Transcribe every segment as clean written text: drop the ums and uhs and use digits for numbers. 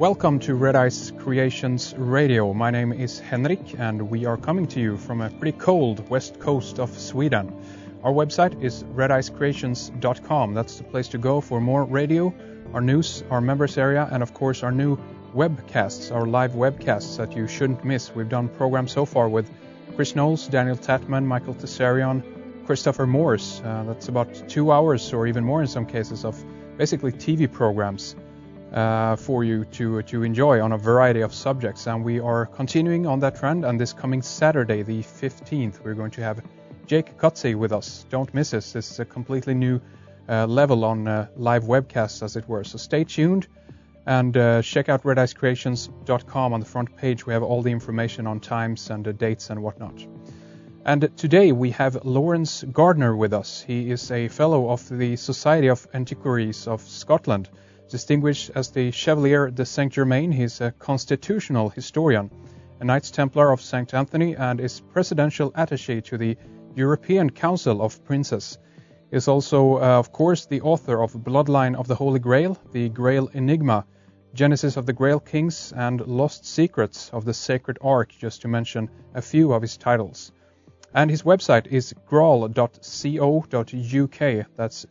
Welcome to Red Ice Creations Radio. My name is Henrik and we are coming to you from a pretty cold west coast of Sweden. Our website is redicecreations.com. That's the place to go for more radio, our news, our members area, and of course our new webcasts, our live webcasts that you shouldn't miss. We've done programs so far with Chris Knowles, Daniel Tatman, Michael Tessarion, Christopher Morse. That's about 2 hours or even more in some cases of basically TV programs for you to enjoy on a variety of subjects. And we are continuing on that trend. And this coming Saturday, the 15th, we're going to have Jake Kotze with us. Don't miss this. This is a completely new level on live webcasts, as it were. So stay tuned and check out redicecreations.com. On the front page, we have all the information on times and dates and whatnot. And today we have Lawrence Gardner with us. He is a fellow of the Society of Antiquaries of Scotland, distinguished as the Chevalier de Saint Germain. He's a constitutional historian, a Knights Templar of St. Anthony, and is presidential attaché to the European Council of Princes. He is also, of course, the author of Bloodline of the Holy Grail, The Grail Enigma, Genesis of the Grail Kings, and Lost Secrets of the Sacred Ark, just to mention a few of his titles. And his website is graal.co.uk. That's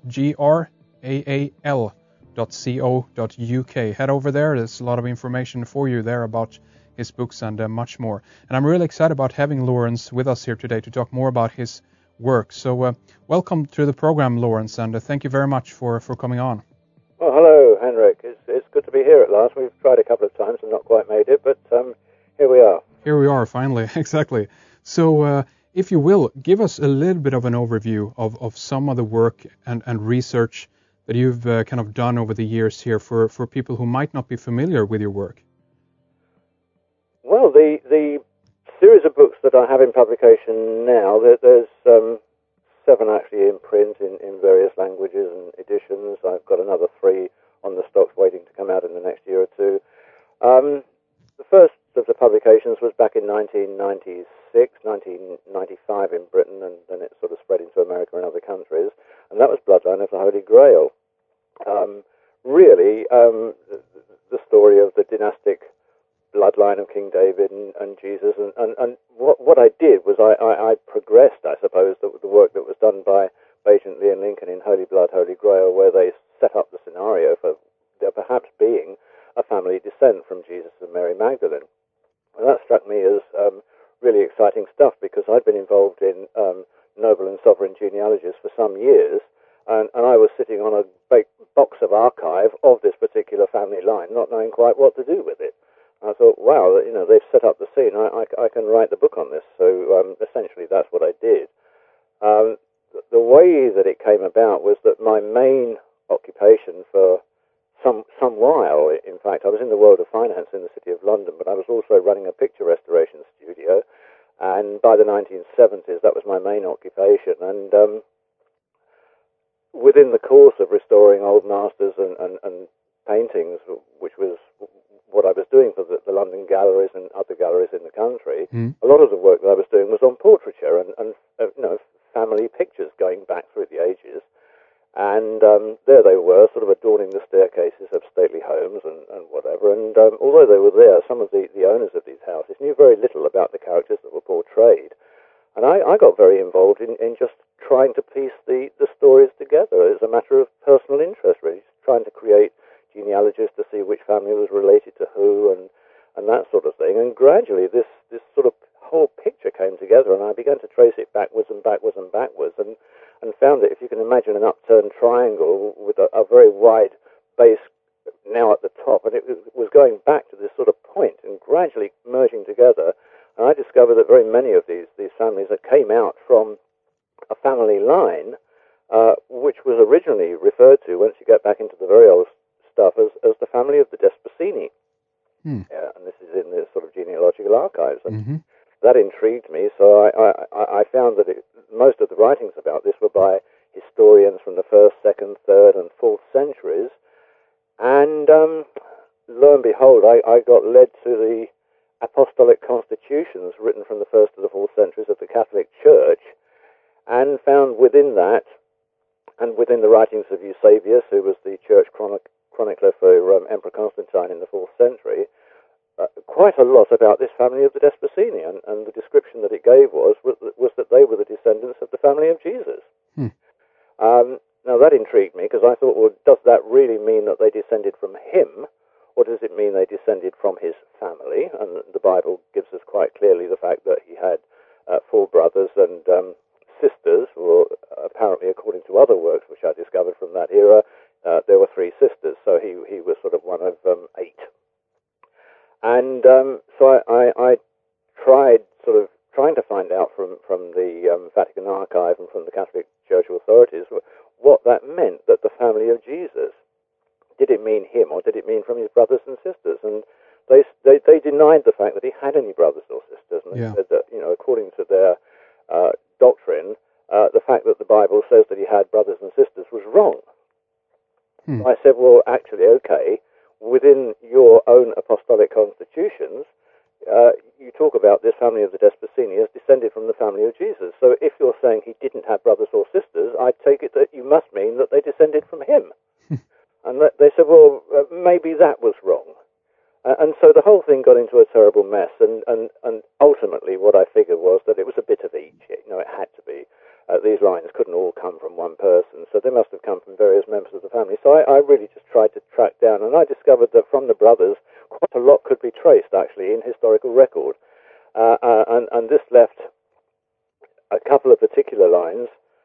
graal.co.uk. Head over there. There's a lot of information for you there about his books and much more. And I'm really excited about having Lawrence with us here today to talk more about his work. So welcome to the program, Lawrence, and thank you very much for coming on. Well, hello, Henrik. It's good to be here at last. We've tried a couple of times and not quite made it, but here we are. Here we are, finally. Exactly. So if you will, give us a little bit of an overview of some of the work and research that you've kind of done over the years here for people who might not be familiar with your work. Well, the series of books that I have in publication now, there's 7 actually in print in various languages and editions. I've got another 3 on the stocks waiting to come out in the next year or two. The first of the publications was back in 1996, 1995 in Britain, and then it sort of spread into America and other countries, and that was Bloodline of the Holy Grail. The story of the dynastic bloodline of King David and Jesus, and what I did was I progressed, I suppose, the work that was done by Agent Lee and Lincoln in Holy Blood, Holy Grail, where they set up the scenario for there perhaps being a family descent from Jesus and Mary Magdalene. And that struck me as really exciting stuff, because I'd been involved in noble and sovereign genealogies for some years, and I was sitting on a big box of archive of this particular family line, not knowing quite what to do with it. I thought, wow, they've set up the scene. I can write the book on this. So essentially that's what I did. The way that it came about was that my main occupation for some while, in fact, I was in the world of finance in the City of London, but I was also running a picture restoration studio, and by the 1970s that was my main occupation. And within the course of restoring old masters and paintings, which was what I was doing for the London galleries and other galleries in the country, a lot of the work that I was doing was on portraiture and family pictures going back through the ages. And there they were, sort of adorning the staircases of stately homes and whatever. And although they were there, some of the owners of these houses knew very little about the characters that were portrayed. And I got very involved in just trying to piece the stories together as a matter of personal interest, really, trying to create genealogies to see which family was related to who and that sort of thing. And gradually this sort of whole picture came together, and I began to trace it backwards and backwards and backwards, and found that if you can imagine an upturned triangle with a very wide base now at the top, and it was going back to this sort of point and gradually merging together, and I discovered that very many of these families that came out from a family line, which was originally referred to, once you get back into the very old stuff, as the family of the Desposini. Yeah, and this is in the sort of genealogical archives. And that intrigued me, so I found that most of the writings about this were by historians from the 1st, 2nd, 3rd, and 4th centuries. And lo and behold, I got led to the apostolic constitutions written from the 1st to the 4th centuries of the Catholic Church, and found within that, and within the writings of Eusebius, who was the church chronicler for Emperor Constantine in the 4th century, quite a lot about this family of the Desposini, and the description that it gave was that they were the descendants of the family of Jesus. Now that intrigued me, because I thought, well, does that really mean that they descended from him, or does it mean they descended from his family? And the Bible gives us quite clearly the fact that he had 4 brothers and sisters, or apparently according to other works which I discovered from that era, there were 3 sisters, so he was sort of one of 8. And so I tried trying to find out from the Vatican Archive and from the Catholic Church authorities what that meant, that the family of Jesus. Did it mean him, or did it mean from his brothers and sisters? And they denied the fact that he had any brothers or sisters, and they said that, according to their doctrine, the fact that the Bible says that he had brothers and sisters was wrong. So I said, well, actually, okay, within your own apostolic constitutions, you talk about this family of the Desposini as descended from the family of Jesus. So if you're saying he didn't have brothers or sisters, I take it that you must mean that they descended from him. And they said, well, maybe that was wrong. And so the whole thing got into a terrible mess, and ultimately what I figured was that it was a bit of each. It had to be. These lines couldn't all come from one person, so they must have come from various members of the family. So I really just tried to track down, and I discovered that from the brothers, quite a lot could be traced, actually, in historical record. And this left a couple of particular lines,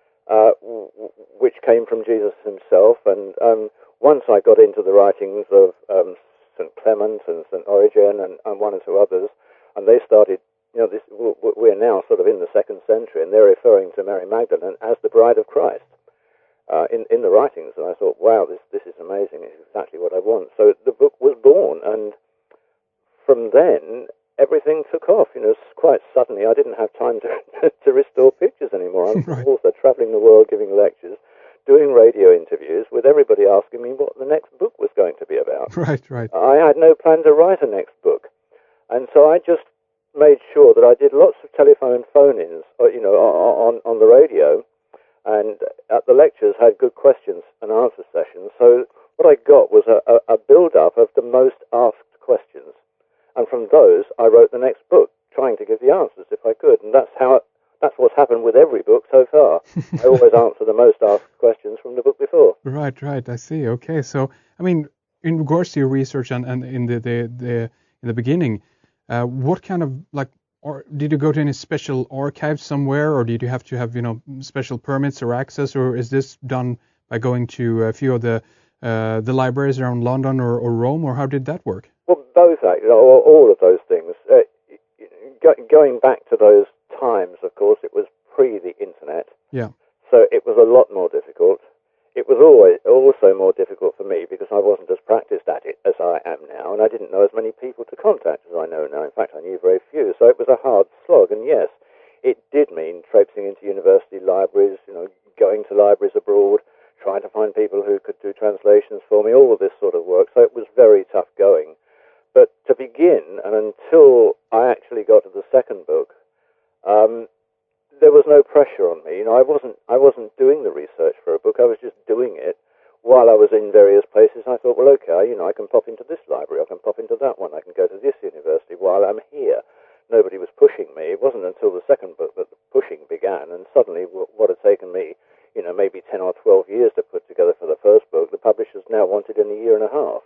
which came from Jesus himself, and once I got into the writings of St. Clement and St. Origen and one or two others, and they started, we're now sort of in the 2nd century, and they're referring to Mary Magdalene as the bride of Christ in the writings. And I thought, wow, this is amazing. It's exactly what I want. So the book was born, and from then, everything took off. Quite suddenly, I didn't have time to restore pictures anymore. I was also traveling the world, giving lectures, doing radio interviews, with everybody asking me what the next book was going to be about. Right. I had no plan to write a next book. And so I just made sure that I did lots of telephone phone-ins, on the radio, and at the lectures had good questions and answer sessions. So what I got was a build-up of the most asked questions. And from those, I wrote the next book, trying to give the answers if I could. And that's what's happened with every book so far. I always answer the most asked questions from the book before. Right. I see. Okay. So, I mean, in regards to your research and in the beginning, what kind of, or did you go to any special archives somewhere, or did you have to have, special permits or access, or is this done by going to a few of the libraries around London or Rome, or how did that work? Well, both, actually, all of those things. Going back to those times, of course, it was pre the internet. Yeah. So it was a lot more difficult. It was also more difficult for me because I wasn't as practiced at it as I am now, and I didn't know as many people to contact as I know now. In fact, I knew very few. So it was a hard slog. And yes, it did mean traipsing into university libraries, going to libraries abroad, trying to find people who could do translations for me, all of this sort of work. So it was very tough going. But to begin, and until I actually got to the second book, there was no pressure on me. I wasn't doing the research for a book. I was just doing it while I was in various places. I thought, well, okay, I can pop into this library. I can pop into that one. I can go to this university while I'm here. Nobody was pushing me. It wasn't until the second book that the pushing began. And suddenly, what had taken me, maybe 10 or 12 years to put together for the first book, the publishers now wanted in a year and a half.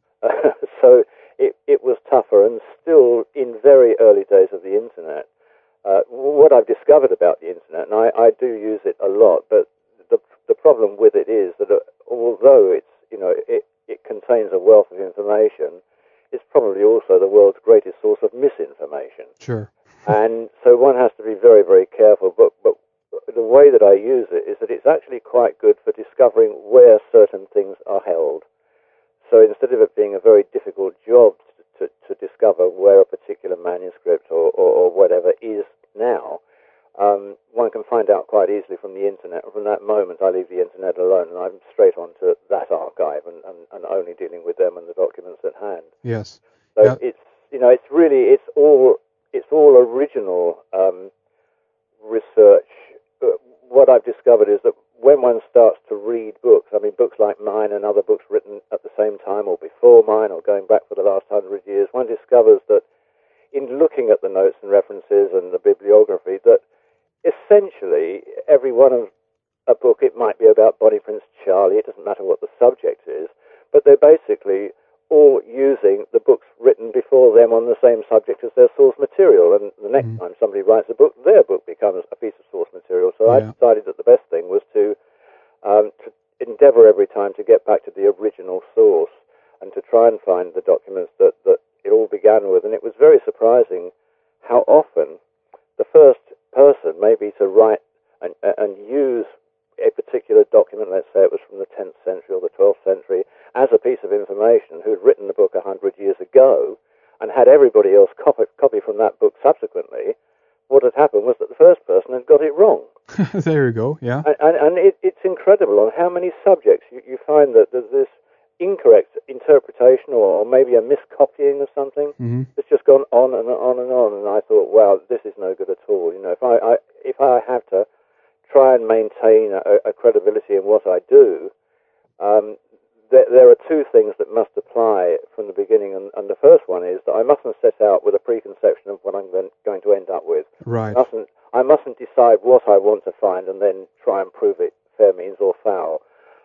So it was tougher, and still in very early days of the internet. What I've discovered about the internet, and I do use it a lot, but the problem with it is that although it contains a wealth of information, it's probably also the world's greatest source of misinformation. Sure. And so one has to be very, very careful. But the way that I use it is that it's actually quite good for discovering where certain things are held. So instead of it being a very difficult job to discover where a particular manuscript or whatever is now, one can find out quite easily from the internet. From that moment, I leave the internet alone, and I'm straight on to that archive and only dealing with them and the documents at hand. Yes. So yeah. It's all original research. What I've discovered is that when one starts to read books, books like mine and other books written at the same discovers that in looking at the notes and references and the bibliography, that essentially every one of a book, it might be about Bonnie Prince Charlie, it doesn't matter what the subject is, but they're basically all using the books written before them on the same subject as their source material. And the next time somebody writes a book, their book becomes a piece of source material. So I decided that the best thing was to endeavor every time to get back to the original source and to try and find the documents that it all began with. And it was very surprising how often the first person maybe to write and use a particular document, let's say it was from the 10th century or the 12th century, as a piece of information, who'd written the book 100 years ago and had everybody else copy from that book subsequently, what had happened was that the first person had got it wrong. There you go, yeah. And it's incredible on how many subjects you find that there's this incorrect interpretation or maybe a miscopying of something. It's just gone on and on and on, and I thought, wow, this is no good at all. You know, if I have to try and maintain a credibility in what I do, there are two things that must apply from the beginning, and the first one is that I mustn't set out with a preconception of what I'm going to end up with. Right. I mustn't decide what I want to find and then try and prove it fair means or foul.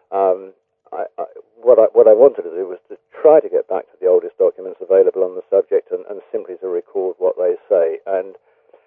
What I wanted to do was to try to get back to the oldest documents available on the subject and simply to record what they say. And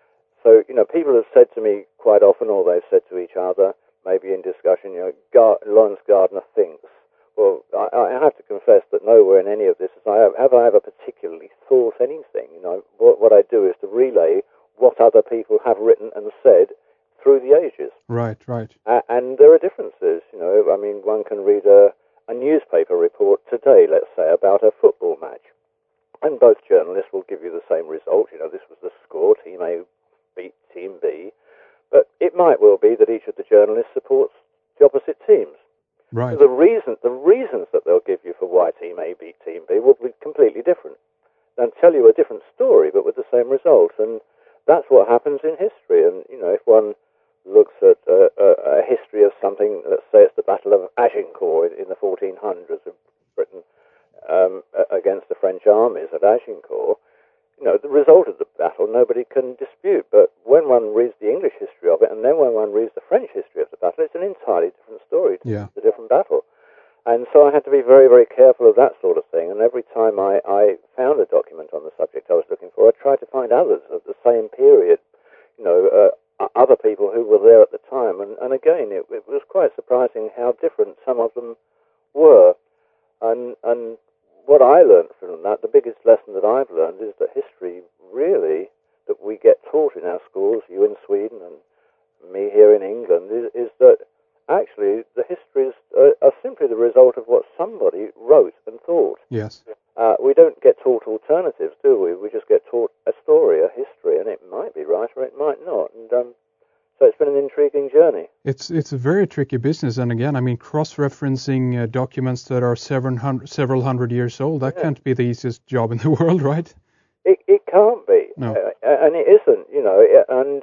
so, you know, people have said to me quite often, or they've said to each other, maybe in discussion, you know, Lawrence Gardner thinks. Well, I have to confess that nowhere in any of this have I ever particularly thought anything. You know, what I do is to relay what other people have written and said through the ages. Right, right. And there are differences. You know, I mean, one can read a newspaper report today, let's say, about a football match, and both journalists will give you the same result. You know, this was the score, Team A beat Team B, but it might well be that each of the journalists supports the opposite teams. Right. So the reasons that they'll give you for why Team A beat Team B will be completely different. They'll tell you a different story, but with the same result. And that's what happens in history. And, you know, if one looks at a history of something, let's say it's the Battle of Agincourt in the 1400s of Britain against the French armies at Agincourt, you know, the result of the battle nobody can dispute. But when one reads the English history of it, and then when one reads the French history of the battle, it's an entirely different story. It's a different battle. And so I had to be very, very careful of that sort of thing. And every time I found a document on the subject I was looking for, I tried to find others of the same period, you know, other people who were there at the time. And again, it was quite surprising how different some of them were. And what I learned from that, the biggest lesson that I've learned, is that history really, that we get taught in our schools, you in Sweden and me here in England, is that actually the histories are simply the result of what somebody wrote and thought. Yes. We don't get taught alternatives, do we? We just get taught a story, a history, and it might be right or it might not. And so it's been an intriguing journey. It's a very tricky business, and again, I mean, cross-referencing documents that are several hundred years old, that can't be the easiest job in the world, right? It can't be. No. And it isn't, you know, and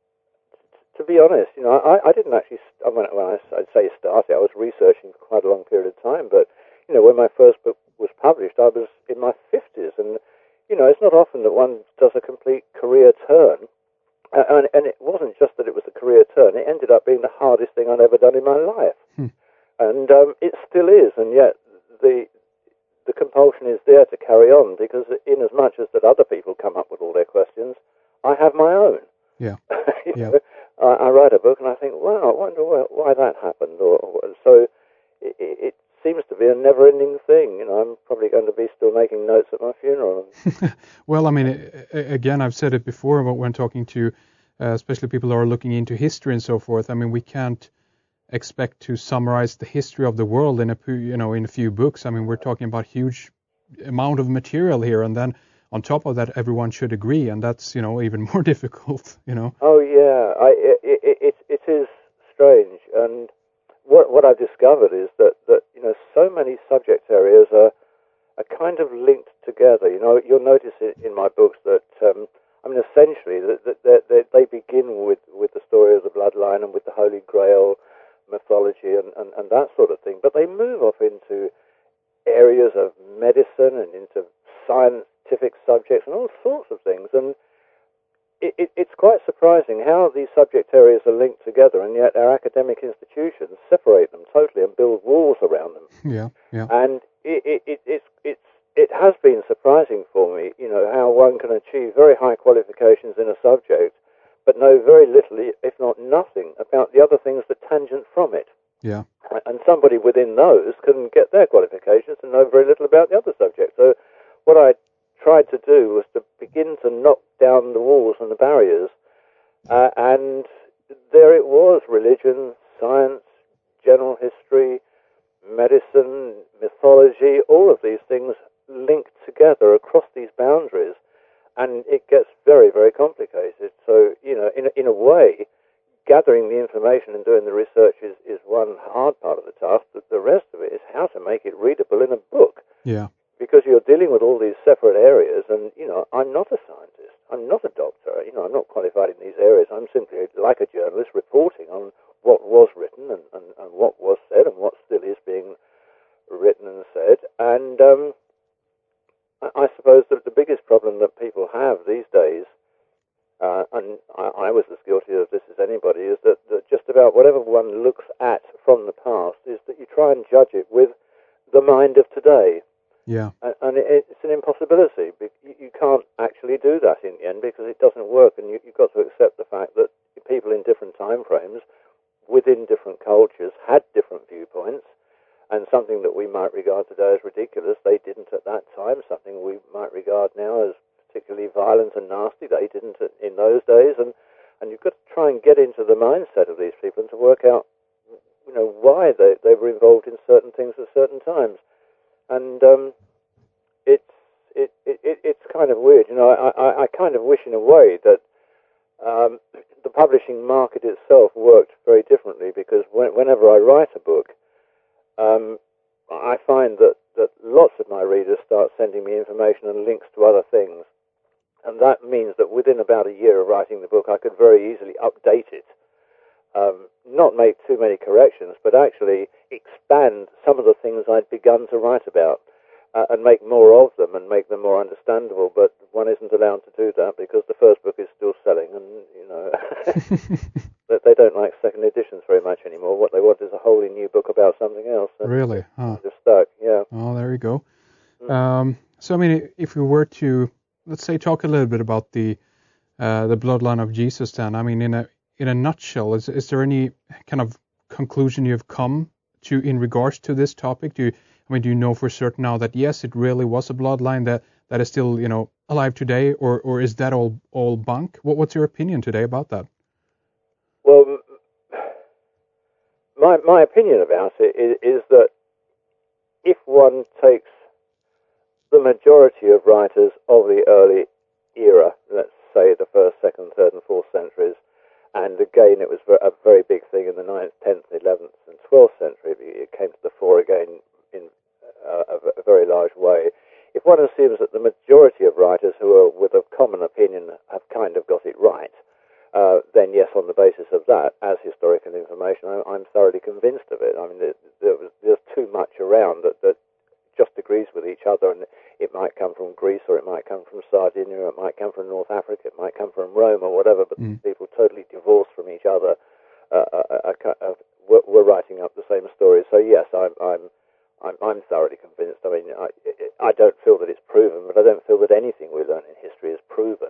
to be honest, you know, I didn't actually, when I'd say started, I was researching for quite a long period of time, but, you know, when my first book was published, I was in my 50s, and, you know, it's not often that one does a complete career turn. And it wasn't just that it was a career turn, it ended up being the hardest thing I'd ever done in my life. And it still is, and yet the compulsion is there to carry on, because in as much as that other people come up with all their questions, I have my own. Yeah. You know, I write a book and I think, wow, I wonder why that happened. So it seems to be a never-ending thing. You know, I'm probably going to be still making notes at my funeral. Well, I mean, again, I've said it before, but when talking to especially people who are looking into history and so forth, I mean, we can't expect to summarize the history of the world in a few books. I mean, we're talking about huge amount of material here, and then on top of that, everyone should agree, and that's, you know, even more difficult, you know. Oh yeah, it is strange, and what I've discovered is that you know, so many subject areas are kind of linked together. You know, you'll notice in my books that I mean, essentially that they begin with the story of the bloodline and with the Holy Grail mythology and that sort of thing, but they move off into areas of medicine and into science, scientific subjects and all sorts of things. And it's quite surprising how these subject areas are linked together, and yet our academic institutions separate them totally and build walls around them. Yeah, yeah. And it has been surprising for me, how one can achieve very high qualifications in a subject, but know very little, if not nothing, about the other things that tangent from it. Yeah. And somebody within those can get their qualifications and know very little about the other subject. So what I tried to do was to begin to knock down the walls and the barriers, and there it was: religion, science, general history, medicine, mythology, all of these things linked together across these boundaries, and it gets very, very complicated. So, in a way, gathering the information and doing the research is one hard part of the task, but the rest of it is how to make it readable in a book. Yeah. Because you're dealing with all these separate areas, and, I'm not a scientist, I'm not a doctor, I'm not qualified in these areas. I'm simply, like a journalist, reporting on what was written and what was said and what still is being written and said. And I suppose that the biggest problem that people have these days, and I was as guilty of this as anybody, is that just about whatever one looks at from the past is that you try and judge it with the mind of today. Yeah. And it's an impossibility. You can't actually do that in the end because it doesn't work, and you've got to accept the fact that people in different time frames, within different cultures, had different viewpoints, and something that we might regard today as ridiculous, they didn't at that time. Something we might regard now as particularly violent and nasty, they didn't in those days. And you've got to try and get into the mindset of these people and to work out, why they were involved in certain things at certain times. And it's kind of weird. I kind of wish in a way that the publishing market itself worked very differently, because whenever I write a book, I find that lots of my readers start sending me information and links to other things. And that means that within about a year of writing the book, I could very easily update it. Not make too many corrections, but actually expand some of the things I'd begun to write about, and make more of them and make them more understandable. But one isn't allowed to do that because the first book is still selling, and they don't like second editions very much anymore. What they want is a wholly new book about something else. Really? Huh. They're stuck. Yeah. Oh, there you go. So I mean, if we were to, let's say, talk a little bit about the bloodline of Jesus, then, I mean, in a nutshell, is there any kind of conclusion you've come to in regards to this topic? Do you know for certain now that yes, it really was a bloodline that is still alive today, or is that all bunk? What's your opinion today about that? Well, my opinion about it is that if one takes the majority of writers of the early era, let's say the 1st, 2nd, 3rd, and 4th centuries, and again it was a very big thing in the 9th, 10th, 11th, and 12th century. It came to the fore again in a very large way. If one assumes that the majority of writers who are with a common opinion have kind of got it right, then yes, on the basis of that, as historical information, I'm thoroughly convinced of it. I mean, there's too much around that just agrees with each other, and it might come from Greece, or it might come from Sardinia, or it might come from North Africa, it might come from Rome, or whatever, but people totally divorced from each other were writing up the same story. So yes, I'm thoroughly convinced. I mean, I don't feel that it's proven, but I don't feel that anything we learn in history is proven.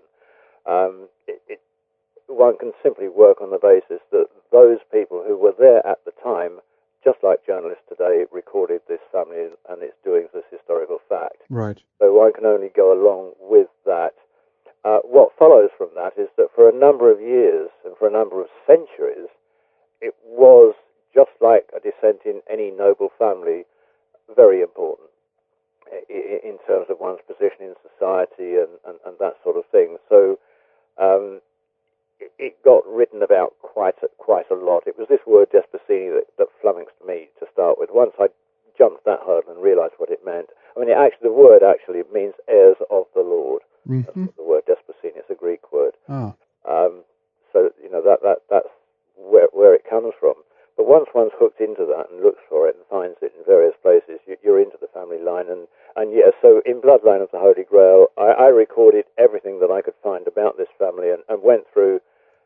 One can simply work on the basis that those people who were there at the time, just like journalists today, recorded this family and its doings as historical fact. Right. So one can only go along with that. What follows from that is that for a number of years and for a number of centuries, it was, just like a descent in any noble family, very important in terms of one's position in society and that sort of thing. So it got written about quite a lot. It was this word Desposini that flummoxed me to start with. Once I jumped that hurdle and realized what it meant. I mean, the word actually means heirs of the Lord. That's what the word Desposini. It's a Greek word. Oh. So that's where it comes from. But once one's hooked into that and looks for it and finds it in various places, you're into the family line. And yes, so in Bloodline of the Holy Holy Grail, I recorded everything that I could find about this family and went through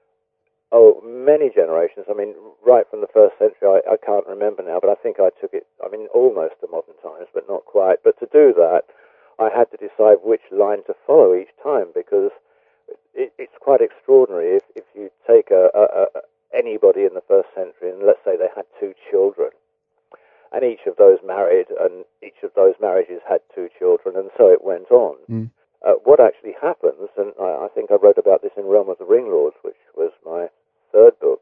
many generations. I mean, right from the first century, I can't remember now, but I think I took it, almost to modern times, but not quite. But to do that, I had to decide which line to follow each time, because it's quite extraordinary. If you take anybody in the first century, and let's say they had 2 children, and each of those married, and each of those marriages had 2 children, and so it went on. Mm. What actually happens, and I think I wrote about this in Realm of the Ringlords, which was my 3rd book,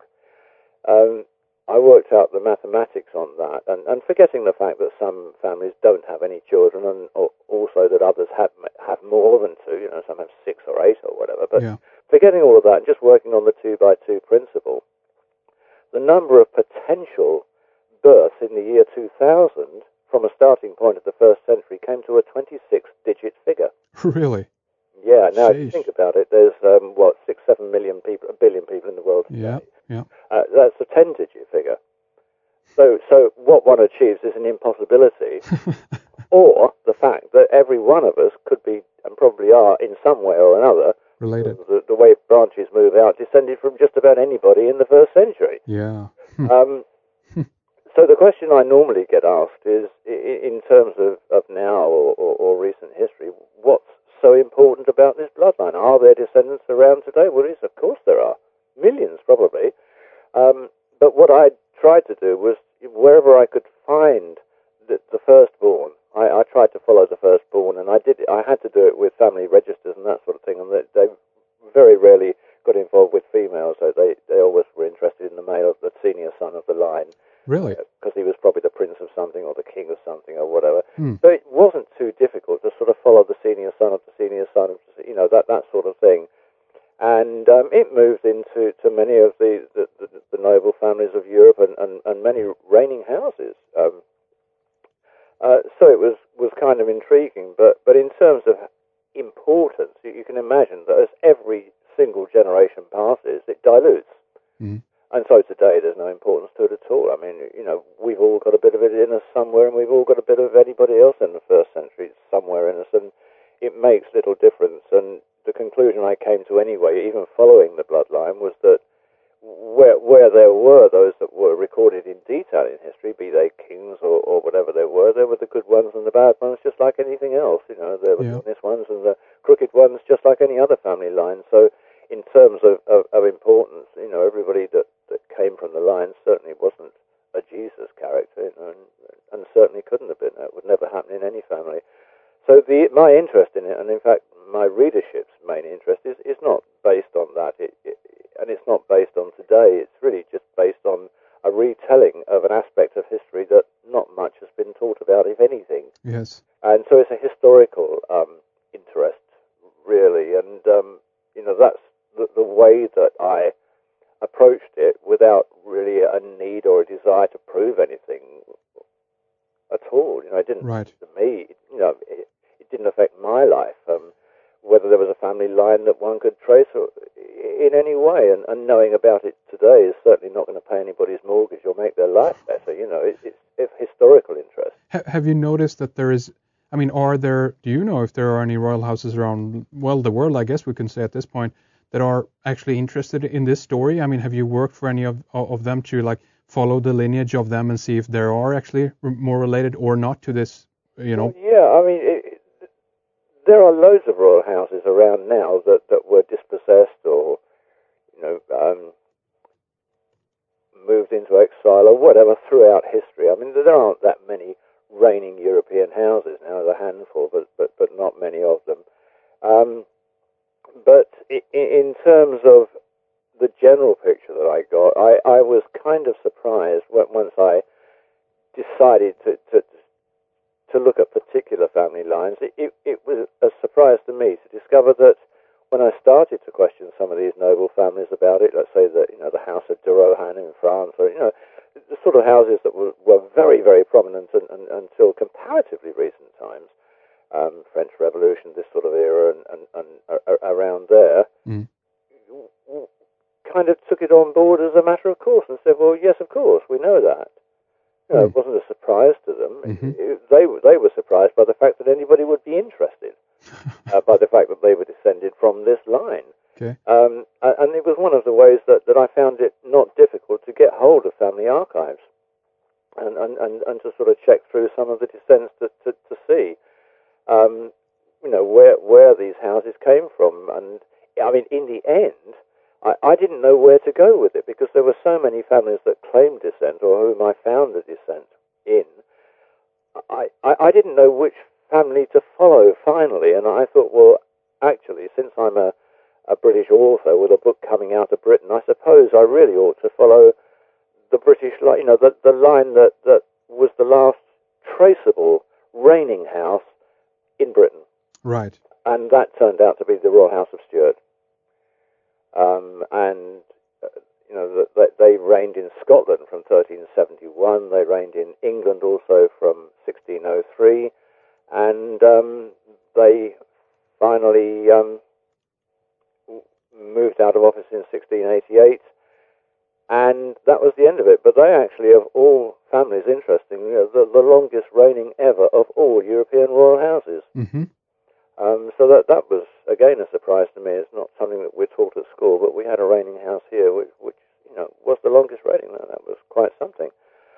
I worked out the mathematics on that, and forgetting the fact that some families don't have any children, and also that others have more than 2, some have 6 or 8 or whatever, but forgetting all of that and just working on the 2-by-2 principle, the number of potential births in the year 2000 from a starting point of the 1st century came to a 26-digit figure. Really? Yeah. Now, Sheesh. if you think about it, there's 6-7 million people, 1 billion people in the world today. Yeah. That's a 10-digit figure. So what one achieves is an impossibility, or the fact that every one of us could be, and probably are in some way or another, related. The way branches move out, descended from just about anybody in the 1st century. Yeah. So the question I normally get asked is, in terms of now or recent history, what's so important about this bloodline? Are there descendants around today? Well, yes, of course there are. Millions, probably. But what I tried to do was, wherever I could find the firstborn, I tried to follow the firstborn, and I had to do it with family registers and that sort of thing, and they very rarely got involved with females, so they always were interested in the male, the senior son of the line. Really? Because he was probably the prince of something or the king of something or whatever. So it wasn't too difficult to sort of follow the senior son of the senior son of, that sort of thing. And it moved into many of the noble families of Europe and many reigning houses. So it was kind of intriguing. But in terms of importance, you can imagine that as every single generation passes, it dilutes. Mm. And so today there's no importance to it at all. I mean, we've all got a bit of it in us somewhere, and we've all got a bit of anybody else in the 1st century somewhere in us, and it makes little difference. And the conclusion I came to anyway, even following the bloodline, was that where there were those that were recorded in detail in history, be they kings or whatever there were the good ones and the bad ones, just like anything else. There were the honest ones and the crooked ones, just like any other family line. So in terms of importance, everybody that came from the line certainly wasn't a Jesus character, and certainly couldn't have been. That would never happen in any family. So my interest in it, and in fact my readership's main interest, is not based on that, and it's not based on today. It's really just based on a retelling of an aspect of history that not much has been taught about, if anything. Yes. And so it's a historical interest, really, and that's the way that I approached it, without really a need or a desire to prove anything at all. It didn't to me. It didn't affect my life. Whether there was a family line that one could trace in any way, and knowing about it today is certainly not going to pay anybody's mortgage or make their life better. It's historical interest. Have you noticed that there is? I mean, do you know if there are any royal houses around, the world, I guess we can say at this point, that are actually interested in this story? I mean, have you worked for any of them to follow the lineage of them and see if they are actually more related or not to this? Well, yeah, I mean, there are loads of royal houses around now that were dispossessed or moved into exile or whatever throughout history. I mean, there aren't that many reigning European houses now. There's a handful, but not many of them. But in terms of the general picture that I got, I was kind of surprised once I decided to look at particular family lines. It was a surprise to me to discover that when I started to question some of these noble families about it, let's say the House of de Rohan in France, or the sort of houses that were very, very prominent until comparatively recent times. French Revolution, this sort of era, and around there, kind of took it on board as a matter of course and said, well, yes, of course, we know that. It wasn't a surprise to them. Mm-hmm. They were surprised by the fact that anybody would be interested. by the fact that they were descended from this line. Okay. And it was one of the ways that I found it not difficult to get hold of family archives and to sort of check through some of the descents to see, where these houses came from. And I mean, in the end, I didn't know where to go with it because there were so many families that claimed descent or whom I found a descent in. I didn't know which family to follow finally, and I thought, well, actually, since I'm a British author with a book coming out of Britain, I suppose I really ought to follow the British line, the line that was the last traceable reigning house in Britain. Right. And that turned out to be the Royal House of Stuart. They reigned in Scotland from 1371. They reigned in England also from 1603, and they finally moved out of office in 1688, and that was the end of it. But they actually, of all families, interesting, the longest reigning ever of all European royal houses. Mm-hmm. So that was, again, a surprise to me. It's not something that we're taught at school, but we had a reigning house here, which was the longest reigning. That was quite something.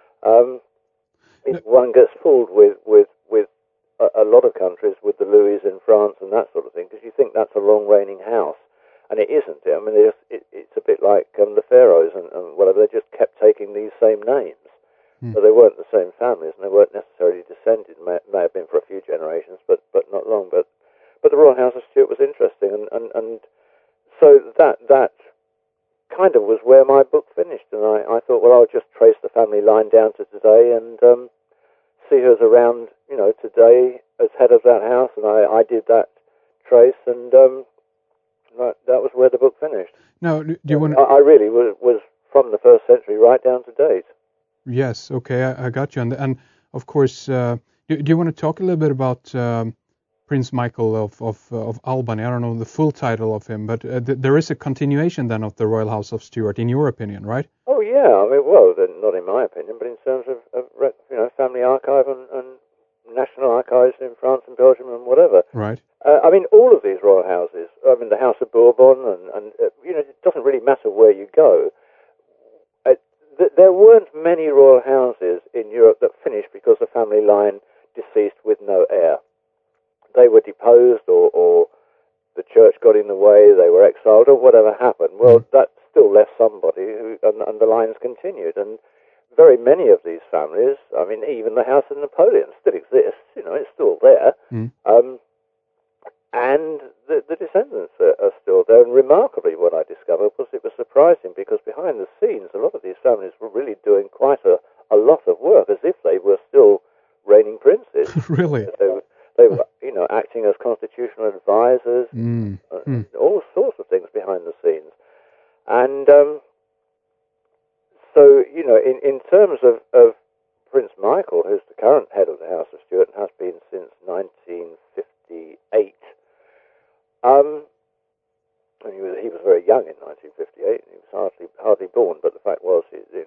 One gets fooled with a lot of countries, with the Louis in France and that sort of thing, because you think that's a long reigning house, and it isn't. I mean, it's a bit like the Pharaohs and whatever. They just kept taking these same names. So they weren't the same families, and they weren't necessarily descended. May have been for a few generations, but not long. But the Royal House of Stuart was interesting, and so that kind of was where my book finished. And I thought, well, I'll just trace the family line down to today and see who's around, today as head of that house. And I did that trace, and that was where the book finished. Now, do you want? I really was from the 1st century right down to date. Yes, okay, I got you. And of course, do you want to talk a little bit about Prince Michael of Albany? I don't know the full title of him, but there is a continuation then of the Royal House of Stuart, in your opinion, right? Oh, yeah. I mean, well, not in my opinion, but in terms of family archive and national archives in France and Belgium and whatever. Right. I mean, all of these royal houses, I mean, the House of Bourbon, and it doesn't really matter where you go. There weren't many royal houses in Europe that finished because the family line deceased with no heir. They were deposed, or the church got in the way, they were exiled, or whatever happened. Well, that still left somebody and the lines continued. And very many of these families, I mean, even the House of Napoleon still exists, it's still there. And the descendants are still there. And remarkably, what I discovered was it was surprising because behind the scenes, a lot of these families were really doing quite a lot of work, as if they were still reigning princes. Really? They were, acting as constitutional advisors, all sorts of things behind the scenes. And so, in terms of Prince Michael, who's the current head of the House of Stuart and has been since 1958, he was very young in 1958. He was hardly born, but the fact was,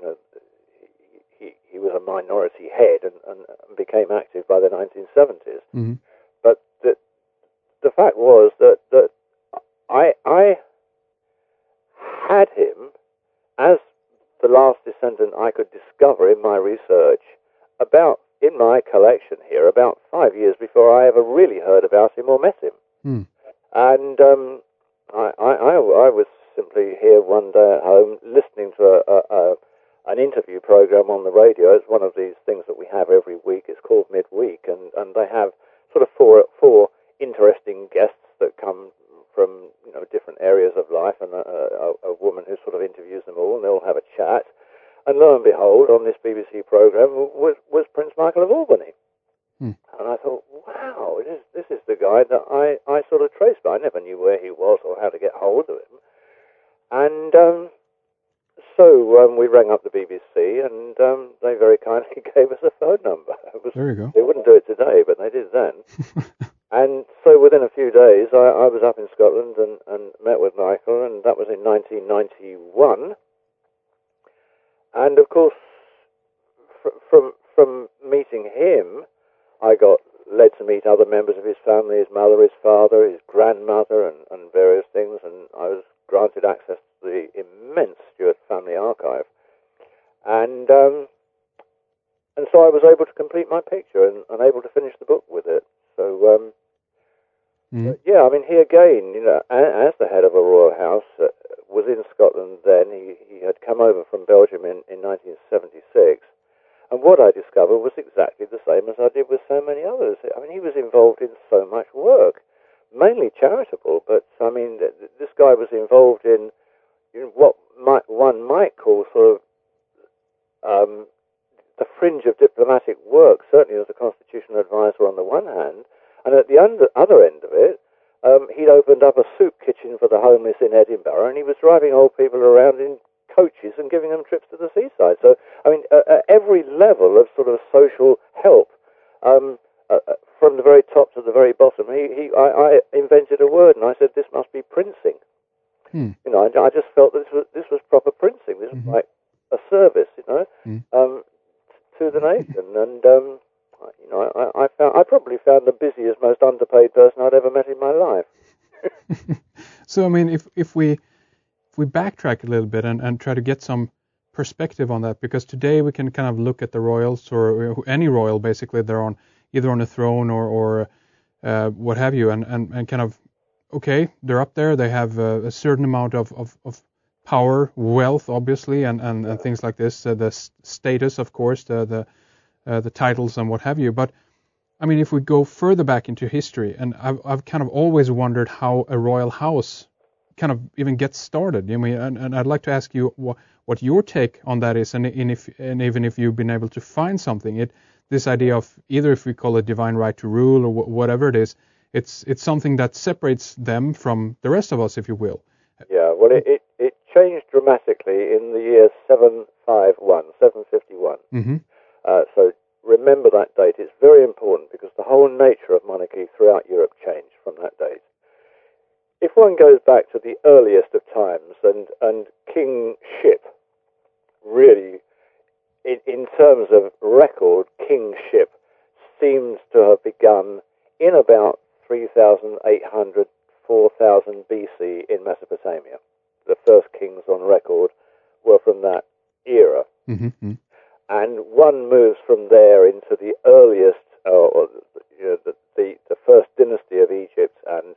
he was a minority head and became active by the 1970s. Mm-hmm. But the fact was that I had him as the last descendant I could discover in my research in my collection here about 5 years before I ever really heard about him or met him. And I was simply here one day at home listening to an interview program on the radio. It's one of these things that we have every week. It's called Midweek, and they have sort of four interesting guests that come from different areas of life, and a woman who sort of interviews them all, and they all have a chat. And lo and behold, on this BBC program was Prince Michael of Albany. And I thought, wow, this is the guy that I sort of traced, but I never knew where he was or how to get hold of him. And so we rang up the BBC, and they very kindly gave us a phone number. There you go. They wouldn't do it today, but they did then. And so within a few days, I was up in Scotland and met with Michael, and that was in 1991. And of course, from meeting him, I got led to meet other members of his family, his mother, his father, his grandmother, and various things, and I was granted access to the immense Stuart family archive. And so I was able to complete my picture and able to finish the book with it. So, yeah, I mean, he again, as the head of a royal house, was in Scotland then. He had come over from Belgium in 1976. And what I discovered was exactly the same as I did with so many others. I mean, he was involved in so much work, mainly charitable, but, I mean, this guy was involved in what one might call sort of the fringe of diplomatic work, certainly as a constitutional advisor on the one hand, and at the other end of it, he'd opened up a soup kitchen for the homeless in Edinburgh, and he was driving old people around in coaches and giving them trips to the seaside. So, I mean, at every level of sort of social help, from the very top to the very bottom, I invented a word, and I said, this must be princing. I just felt that this was proper princing. This was like a service, to the nation. And, I probably found the busiest, most underpaid person I'd ever met in my life. So, I mean, if we backtrack a little bit and try to get some perspective on that, because today we can kind of look at the royals or any royal, basically, they're on either on a throne or what have you, and kind of, okay, they're up there, they have a certain amount of power, wealth, obviously, and things like this, the status, of course, the titles and what have you. But I mean, if we go further back into history, and I've kind of always wondered how a royal house kind of even gets started. I mean, and I'd like to ask you what your take on that is, and even if you've been able to find something, this idea of either, if we call it divine right to rule or whatever it is, it's something that separates them from the rest of us, if you will. Yeah, well, it changed dramatically in the year 751. Mm-hmm. So remember that date. It's very important because the whole nature of monarchy throughout Europe changed from that date. If one goes back to the earliest of times and kingship, really, in terms of record, kingship seems to have begun in about 3,800, 4,000 BC in Mesopotamia. The first kings on record were from that era. Mm-hmm. And one moves from there into the earliest, the first dynasty of Egypt and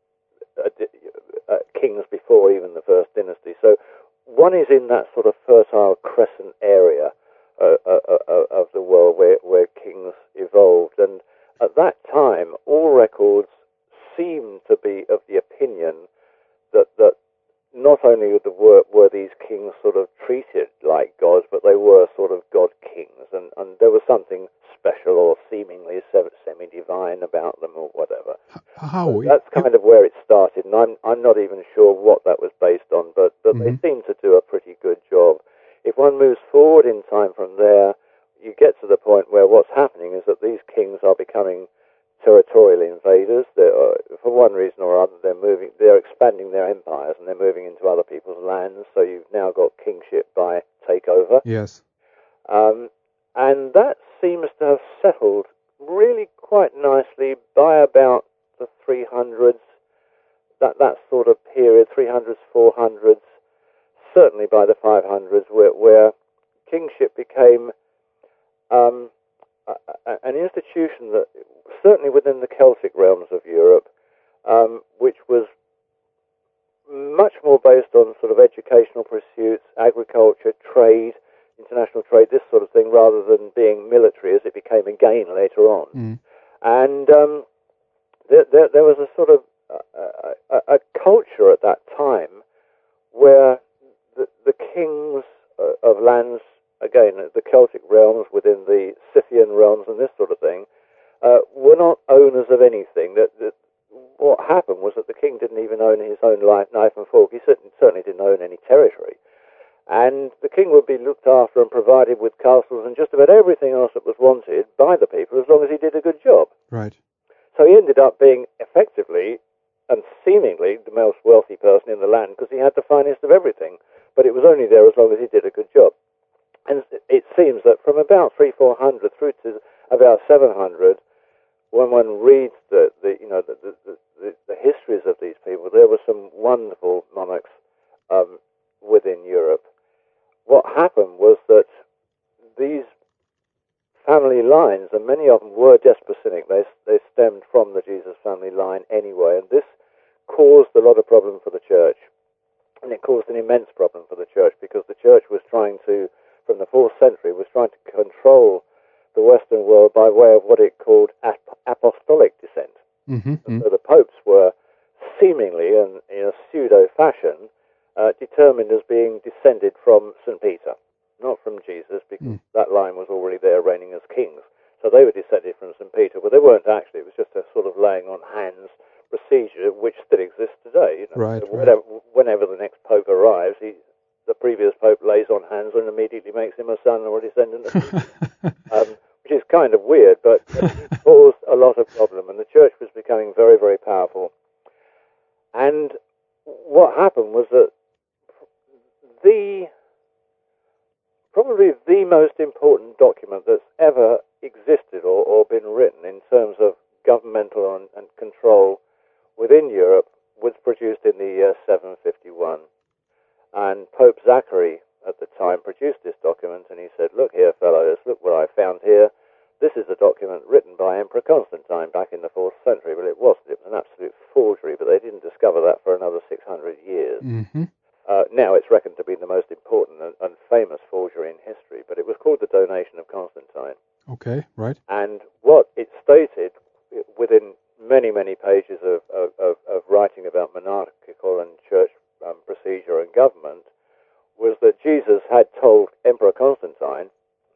kings before even the first dynasty. So one is in that sort of fertile crescent area of the world where kings evolved. And at that time, all records seem to be of the opinion that not only were these kings sort of treated like gods, but they were sort of god kings, and there was something special or seemingly semi-divine about them or whatever. How? That's kind of where it started, and I'm not even sure what that was based on, but they seem to do a pretty good job. If one moves forward in time from there, you get to the point where what's happening is that these kings are becoming territorial invaders. For one reason or other, they're expanding their empires and they're moving into other people's lands. So you've now got kingship by takeover. Yes. And that seems to have settled really quite nicely by about the 300s. That sort of period, 300s, 400s, certainly by the 500s, where kingship became an institution that, certainly within the Celtic realms of Europe, which was much more based on sort of educational pursuits, agriculture, trade, international trade, this sort of thing, rather than being military, as it became again later on. And there was a sort of a culture at that time where the kings of lands, again, the Celtic realms within the Scythian realms and this sort of thing, were not owners of anything. What happened was that the king didn't even own his own knife and fork. He certainly didn't own any territory. And the king would be looked after and provided with castles and just about everything else that was wanted by the people, as long as he did a good job. Right. So he ended up being effectively and seemingly the most wealthy person in the land because he had the finest of everything. But it was only there as long as he did a good job. And it seems that from about 300-400 through to about 700, when lot of problem for the church. And it caused an immense problem for the church because the church was trying to, from the 4th century, was trying to control the Western world by way of what it called apostolic descent. And so the popes were seemingly, in a pseudo-fashion, determined as being descended from St. Peter, not from Jesus, because that line was already there reigning as kings. So they were descended from St. Peter, but they weren't actually. It was just a sort of laying on hands procedure, which still exists today. Right, so whenever the next pope arrives, the previous pope lays on hands and immediately makes him a son or a descendant of Jesus. Which is kind of weird, but it caused a lot of problem, and the church was becoming very, very powerful. And what happened was that probably the most important document that's ever existed or been written in terms of governmental and control within Europe was produced in the year 751. And Pope Zachary at the time produced this document, and he said, "Look here, fellows, look what I found here. This is a document written by Emperor Constantine back in the 4th century." Well, it wasn't. It was an absolute forgery, but they didn't discover that for another 600 years. Now it's reckoned to be the most important and famous forgery in history, but it was called the Donation of Constantine. Okay, right. And what it stated within many, many pages of writing about monarchical and church procedure and government was that Jesus had told Emperor Constantine,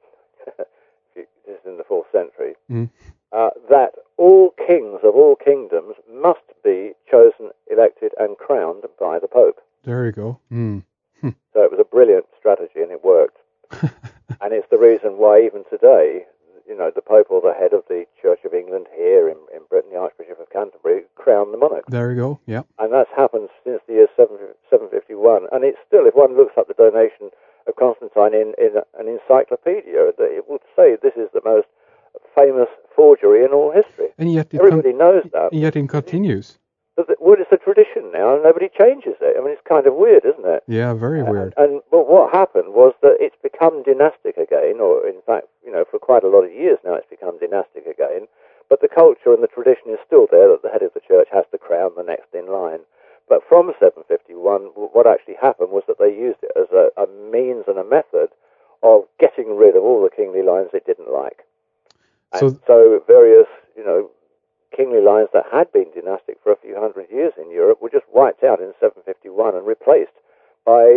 this is in the 4th century, that all kings of all kingdoms must be chosen, elected, and crowned by the Pope. There you go. So it was a brilliant strategy, and it worked. And it's the reason why even today, the Pope or the head of the Church of England here in Britain, the Archbishop of Canterbury, crowned the monarch. There you go, yeah. And that's happened since the year 751. And it's still, if one looks up the Donation of Constantine in an encyclopedia, it will say this is the most famous forgery in all history. And yet everybody knows that. And yet it continues. Well, it's a tradition now, and nobody changes it. I mean, it's kind of weird, isn't it? Yeah, very weird. But what happened was that it's become dynastic again, or in fact, for quite a lot of years now it's become dynastic again. But the culture and the tradition is still there that the head of the church has to crown the next in line. But from 751, what actually happened was that they used it as a means and a method of getting rid of all the kingly lines they didn't like. And so various, kingly lines that had been dynastic for a few hundred years in Europe were just wiped out in 751 and replaced by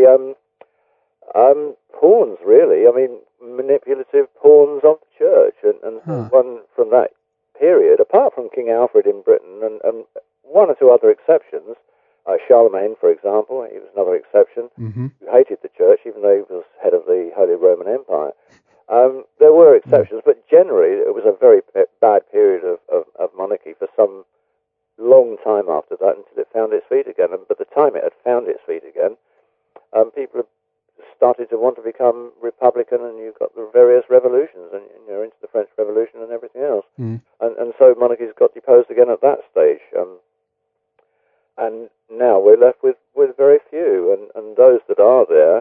pawns, really. I mean, manipulative pawns of the church. And one from that period, apart from King Alfred in Britain and one or two other exceptions, Charlemagne, for example, he was another exception, who hated the church, even though he was head of the Holy Roman Empire. There were exceptions, but generally it was a very bad period of monarchy for some long time after that until it found its feet again. And by the time it had found its feet again, people started to want to become republican, and you've got the various revolutions, and you're into the French Revolution and everything else. And so monarchies got deposed again at that stage. And now we're left with very few, and those that are there,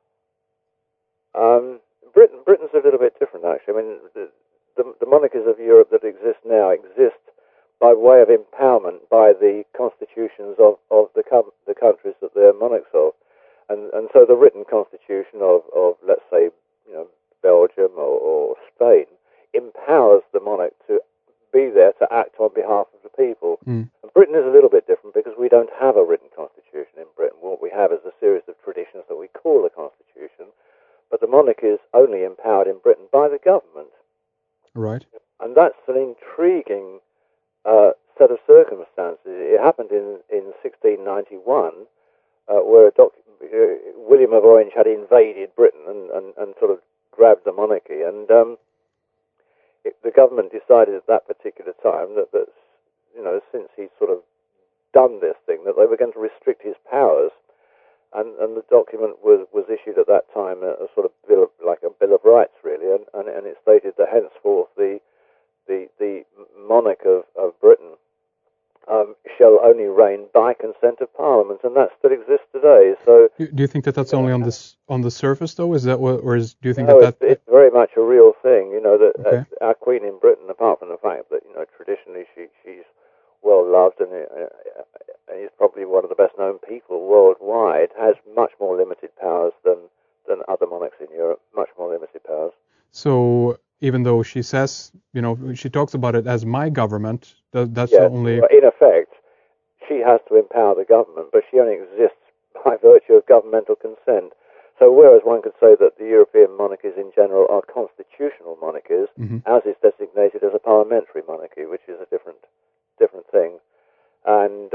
Britain's a little bit different, actually. I mean, the monarchies of Europe that exist now exist by way of empowerment by the constitutions of the countries that they're monarchs of. And so the written constitution of let's say, Belgium or Spain empowers the monarch to be there to act on behalf of the people. And Britain is a little bit different because we don't have a written constitution in Britain. What we have is a series of traditions that we call a constitution, but the monarch is only empowered in Britain by the government. Right. And that's an intriguing set of circumstances. It happened in 1691, where William of Orange had invaded Britain and sort of grabbed the monarchy. And the government decided at that particular time that since he'd sort of done this thing, that they were going to restrict his powers. And the document was issued at that time, a sort of bill of rights, really, and it stated that henceforth the monarch of Britain shall only reign by consent of Parliament, and that still exists today. So, do you think that that's only on the surface, though? Is that do you think it's very much a real thing? That our Queen in Britain, apart from the fact that traditionally she's well loved and is probably one of the best known people worldwide, has much more limited powers than other monarchs in Europe, much more limited powers. So even though she says, she talks about it as my government, that's yes, only... well, in effect, she has to empower the government, but she only exists by virtue of governmental consent. So whereas one could say that the European monarchies in general are constitutional monarchies, ours is designated as a parliamentary monarchy, which is a different thing. And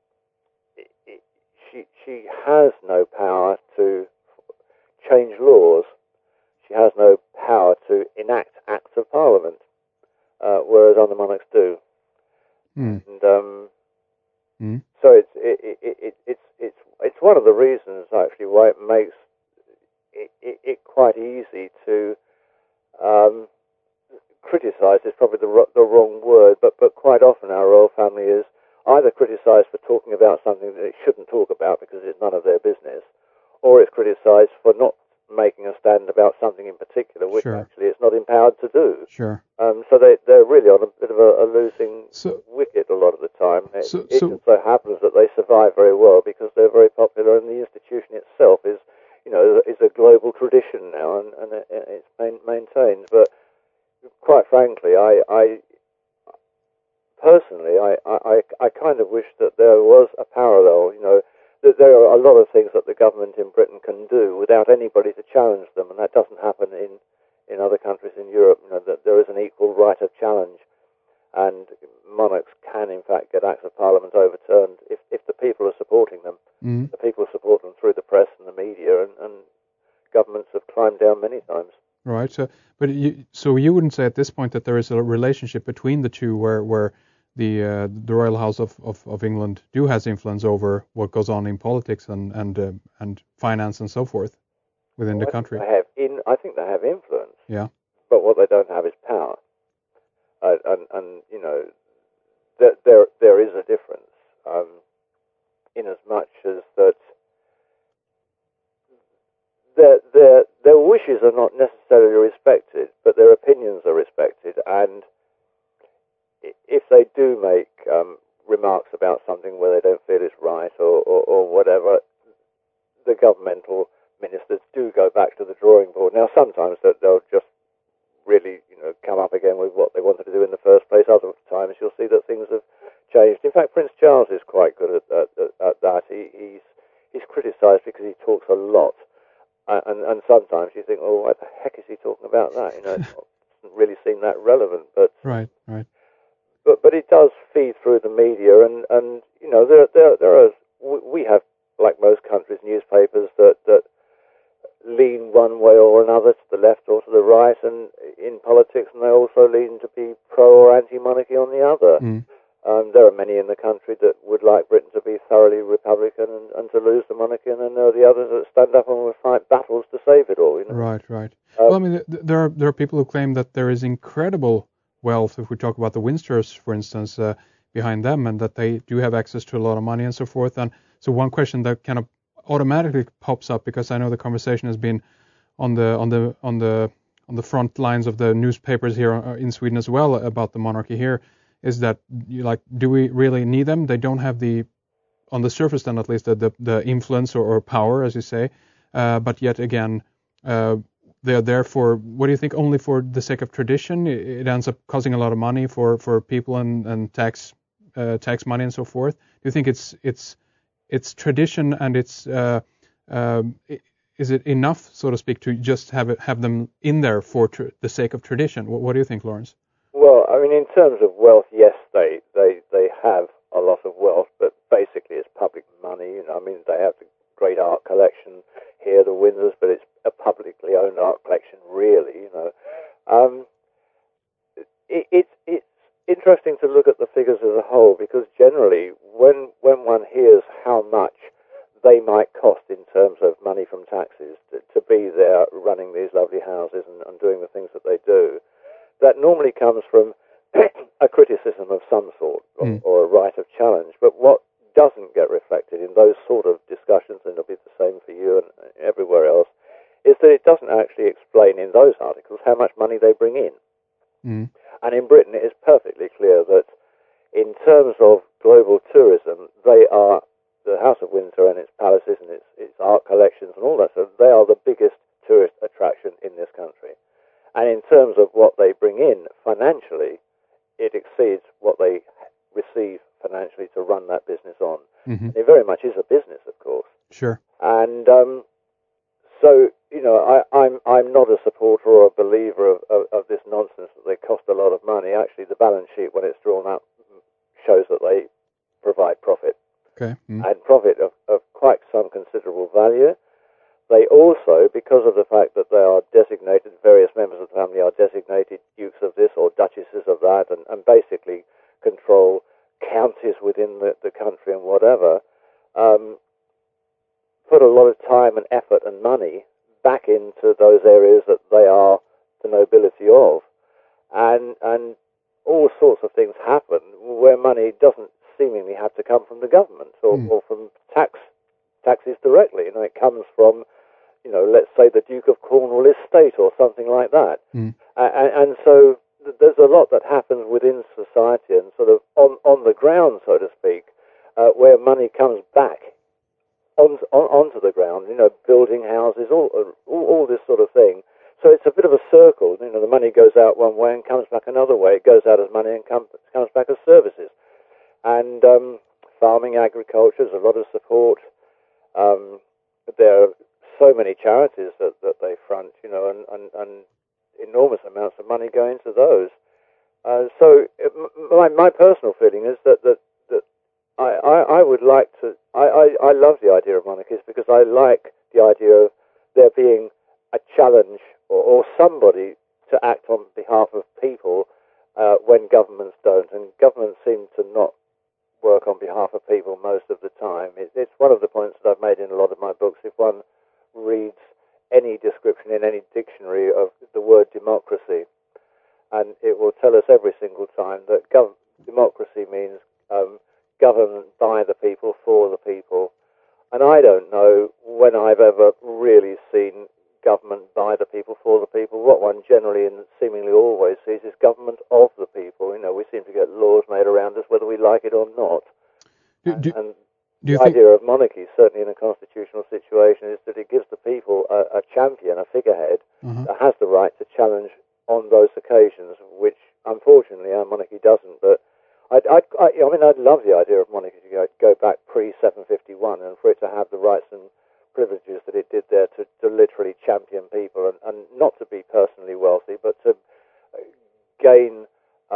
she has no power to change laws. She has no power to enact acts of parliament, whereas other monarchs do. And so it's one of the reasons actually why it makes it quite easy to criticize. Is probably the wrong word, but quite often our royal family is either criticized for talking about something that it shouldn't talk about because it's none of their business, or it's criticized for not making a stand about something in particular, which actually it's not empowered to do. Sure. So they're really on a bit of a losing wicket a lot of the time. It just so happens that they survive very well because they're very popular, and the institution itself is a global tradition now, and it's maintained. But quite frankly, I personally kind of wish that there was a parallel. That there are a lot of things that the government in Britain can do without anybody to challenge them, and that doesn't happen in other countries in Europe. That there is an equal right of challenge, and monarchs can in fact get acts of parliament overturned if the people are supporting them. The people support them through the press and the media, and governments have climbed down many times. Right. So you wouldn't say at this point that there is a relationship between the two where the Royal House of England has influence over what goes on in politics and finance and so forth within the country. I think they have influence. Yeah. But what they don't have is power. There is a difference, in as much as that their wishes are not necessarily respected, but their opinions are respected, and if they do make remarks about something where they don't feel it's right or whatever, the governmental ministers do go back to the drawing board. Now, sometimes they'll just really, come up again with what they wanted to do in the first place. Other times you'll see that things have changed. In fact, Prince Charles is quite good at that. He's criticised because he talks a lot, and sometimes you think, oh, what the heck is he talking about that? It doesn't really seem that relevant. But right. But it does feed through the media, and there are, we have, like most countries, newspapers that lean one way or another, to the left or to the right, and in politics, and they also lean to be pro or anti-monarchy on the other. There are many in the country that would like Britain to be thoroughly Republican and to lose the monarchy, and then there are the others that stand up and will fight battles to save it all. Right. Well, I mean, there are people who claim that there is incredible wealth, if we talk about the Windsors, for instance, behind them, and that they do have access to a lot of money and so forth. And so one question that kind of automatically pops up, because I know the conversation has been on the front lines of the newspapers here in Sweden as well about the monarchy here, is that do we really need them? They don't have on the surface then at least, the influence or power, as you say, but yet again, they are there for, what do you think, only for the sake of tradition? It ends up costing a lot of money for people and tax money and so forth. Do you think it's tradition, and is it enough, so to speak, to just have them in there for the sake of tradition? What do you think, Lawrence? Well, I mean, in terms of wealth, yes, they have a lot of wealth, but basically it's public money. I mean, they have the great art collection here, the Windsors, but it's a publicly owned art collection, really. It's interesting to look at the figures as a whole, because generally, when one hears how much they might cost in terms of money from taxes to be there running these lovely houses and doing the things that they do, that normally comes from a criticism of some sort or a right of challenge. But what doesn't get reflected in those sort of discussions, and it'll be the same for you and everywhere else, is that it doesn't actually explain in those articles how much money they bring in. And in Britain, it is perfectly clear that in terms of global tourism, they are the House of Windsor and its palaces and its art collections and all that stuff, they are the biggest tourist attraction in this country. And in terms of what they bring in financially, it exceeds what they receive financially to run that business on. Mm-hmm. It very much is a business, of course. Sure. And so, I'm not a supporter or a believer of this nonsense that they cost a lot of money. Actually, the balance sheet, when it's drawn up, shows that they provide profit. Okay. Mm. And profit of quite some considerable value. They also, because of the fact that they are designated, various members of the family are designated dukes of this or duchesses of that, and basically control counties within the country and whatever, put a lot of time and effort and money back into those areas that they are the nobility of. And all sorts of things happen where money doesn't seemingly have to come from the government or from taxes directly. It comes from, let's say the Duke of Cornwall estate or something like that. And so there's a lot that happens within society and sort of on the ground, so to speak, where money comes back onto the ground, building houses, all this sort of thing. So it's a bit of a circle. The money goes out one way and comes back another way. It goes out as money and comes back as services. And farming, agriculture, there's a lot of support. There are so many charities that they front, and enormous amounts of money go into those. So my personal feeling is that I would like to. I love the idea of monarchies because I like the idea of there being a challenge or somebody to act on behalf of people when governments don't, and governments seem to not work on behalf of people most of the time. It's one of the points that I've made in a lot of my books. If one reads any description in any dictionary of the word democracy, and it will tell us every single time that democracy means government by the people, for the people. And I don't know when I've ever really seen government by the people, for the people. What one generally and seemingly always sees is government of the people. We seem to get laws made around us whether we like it or not. And the idea of monarchy, certainly in a constitutional situation, is that it gives the people a champion, a figurehead, that has the right to challenge on those occasions, which unfortunately our monarchy doesn't. But I'd love the idea of monarchy to go back pre-751 and for it to have the rights and privileges that it did there to literally champion people and not to be personally wealthy, but to gain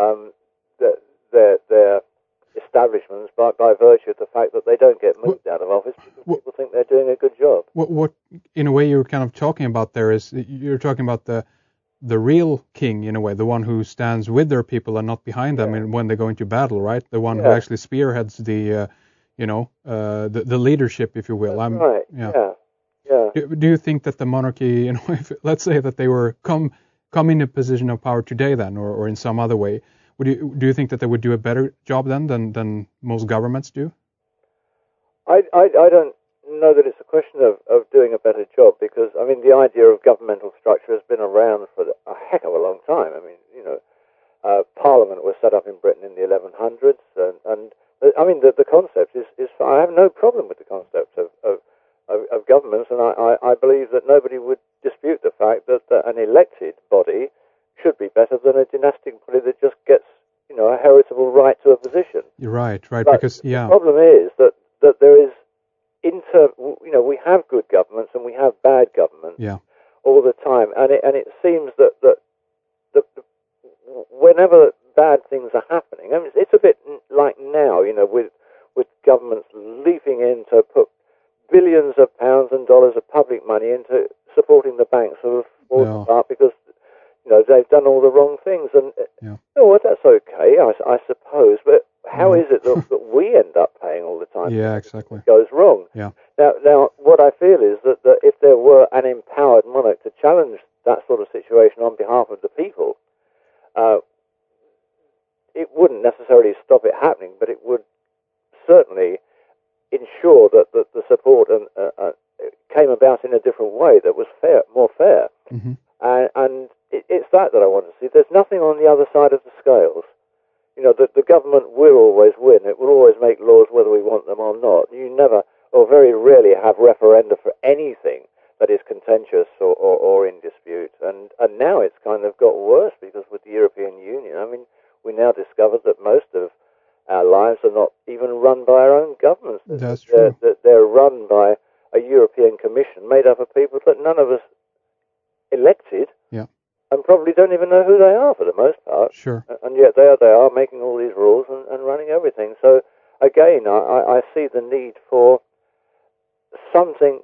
their establishments by virtue of the fact that they don't get moved out of office because people think they're doing a good job. What in a way you're kind of talking about there is you're talking about the real king in a way, the one who stands with their people and not behind them and when they go into battle, right? The one who actually spearheads the the leadership, if you will. Right. Yeah. Do you think that the monarchy, if, let's say that they were come in a position of power today, then, or in some other way, do you think that they would do a better job then than most governments do? I don't know that it's a question of doing a better job because the idea of governmental structure has been around for a heck of a long time. Parliament was set up in Britain in the 1100s, and the concept is I have no problem with the concept of governments, and I believe that nobody would dispute the fact that an elected body should be better than a dynastic body that just gets a heritable right to a position. You're right, but because the problem is that there is we have good governments and we have bad governments all the time, and it seems that whenever bad things are happening, it's a bit like now, with governments leaping in to put billions of pounds and dollars of public money into supporting the banks who have fallen apart because they've done all the wrong things, and that's okay, I suppose, but how is it that we end up paying all the time? Yeah, exactly. It goes wrong. Yeah. Now, what I feel is that if there were an empowered monarch to challenge that sort of situation on behalf of the people, it wouldn't necessarily stop it happening, but it would certainly ensure that the support came about in a different way that was more fair. Mm-hmm. And it's that I want to see. There's nothing on the other side of the scales. The government will always win. It will always make laws whether we want them or not. You never, or very rarely, have referenda for anything that is contentious or in dispute. And now it's kind of got worse, because with the European Union, I mean, we now discovered that most of our lives are not even run by our own governments. That's true. They're run by a European Commission made up of people that none of us elected, and probably don't even know who they are for the most part. Sure. And yet there they are, making all these rules and running everything. So again, I see the need for something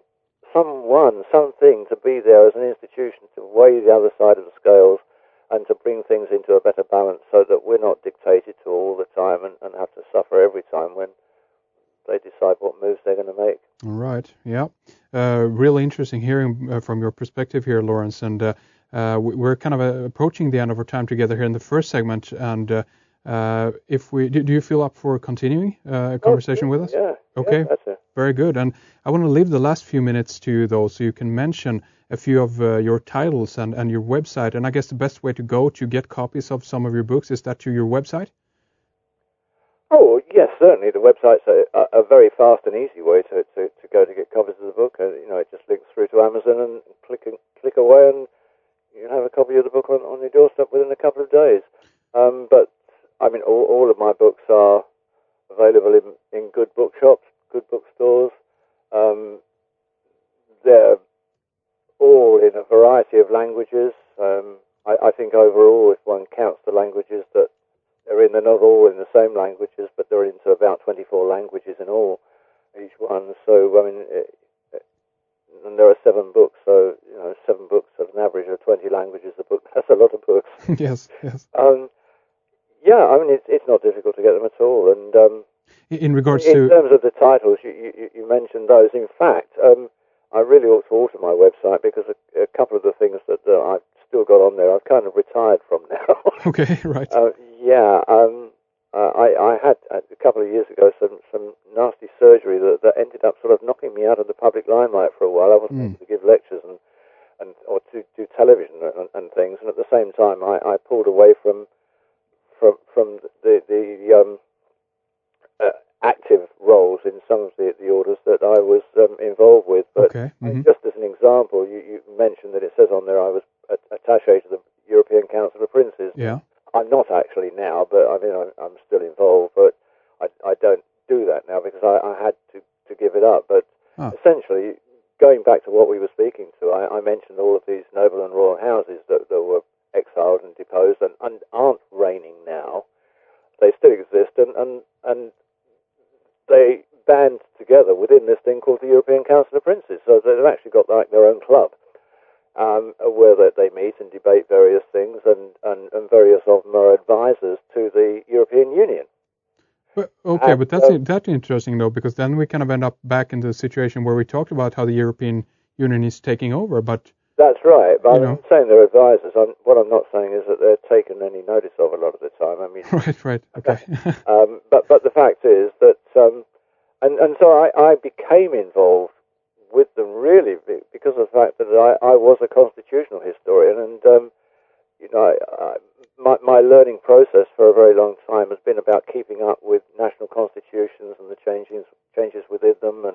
to be there as an institution to weigh the other side of the scales and to bring things into a better balance, so that we're not dictated to all the time and have to suffer every time when they decide what moves they're going to make. All right. Yeah. Really interesting hearing from your perspective here, Lawrence. And we're kind of approaching the end of our time together here in the first segment. And if we do you feel up for continuing a conversation with us? Yeah. Okay. Yeah, that's it. Very good. And I want to leave the last few minutes to you, though, so you can mention a few of your titles and your website. And I guess the best way to go to get copies of some of your books is that to your website? Oh, yes, certainly. The website's a very fast and easy way to go to get copies of the book. It just links through to Amazon, and click away, and you have a copy of the book on your doorstep within a couple of days. But, I mean, all of my books are available in good bookshops, good bookstores. They're all in a variety of languages. I think overall, if one counts the languages that they're not all in the same languages, but they're into about 24 languages in all, each one. So, I mean, and there are 7 books, so, 7 books at an average of 20 languages a book. That's a lot of books. Yes. Yeah, I mean, it's not difficult to get them at all. And in regards in terms of the titles, you mentioned those. In fact, I really ought to alter my website, because a couple of the things that I've still got on there, I've kind of retired from now. Okay, right. I had a couple of years ago some nasty surgery that ended up sort of knocking me out of the public limelight for a while. I wasn't able to give lectures or to do television and things, and at the same time I pulled away from the active roles in some of the orders that I was involved with. But just as an example, you mentioned that it says on there I was attaché to the European Council of Princes. Yeah. I'm not actually now, but I mean I'm still involved. But I don't do that now, because I had to give it up. But essentially, going back to what we were speaking to, I mentioned all of these noble and royal houses that were exiled and deposed and aren't reigning now. They still exist, and they band together within this thing called the European Council of Princes. So they've actually got like their own club, where they meet and debate various things, and various of them are advisors to the European Union. But that's interesting, though, because then we kind of end up back in the situation where we talked about how the European Union is taking over, but... That's right, but I'm saying they're advisors. What I'm not saying is that they're taken any notice of a lot of the time. I mean, right, okay. But the fact is that, and so I became involved with them really because of the fact that I was a constitutional historian, and my learning process for a very long time has been about keeping up with national constitutions and the changes within them,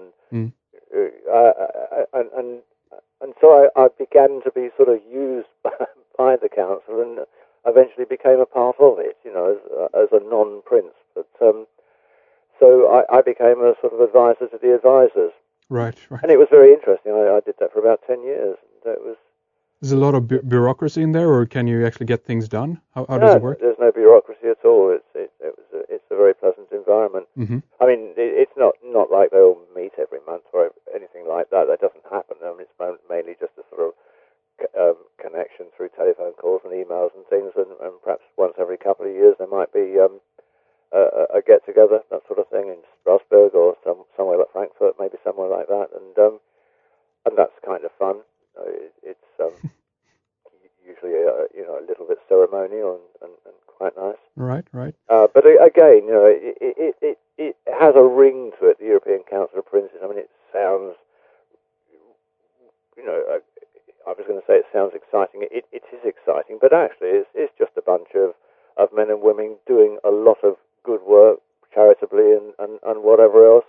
and so I began to be sort of used by the council, and eventually became a part of it, as a non-prince. But so I became a sort of advisor to the advisors. Right. And it was very interesting. I did that for about 10 years. There's a lot of bureaucracy in there, or can you actually get things done? How does it work? There's no bureaucracy at all. It's a very pleasant environment. Mm-hmm. I mean, it's not like they all meet every month or anything like that. That doesn't happen. I mean, it's mainly just a sort of connection through telephone calls and emails and things, and perhaps once every couple of years there might be a get-together, that sort of thing, in Strasbourg or somewhere like Frankfurt, maybe somewhere like that, and that's kind of fun. It's usually a little bit ceremonial and quite nice. Right. But again, it has a ring to it. The European Council of Princes. I mean, it sounds, I was going to say it sounds exciting. It is exciting, but actually, it's just a bunch of men and women doing a lot of good work charitably and whatever else,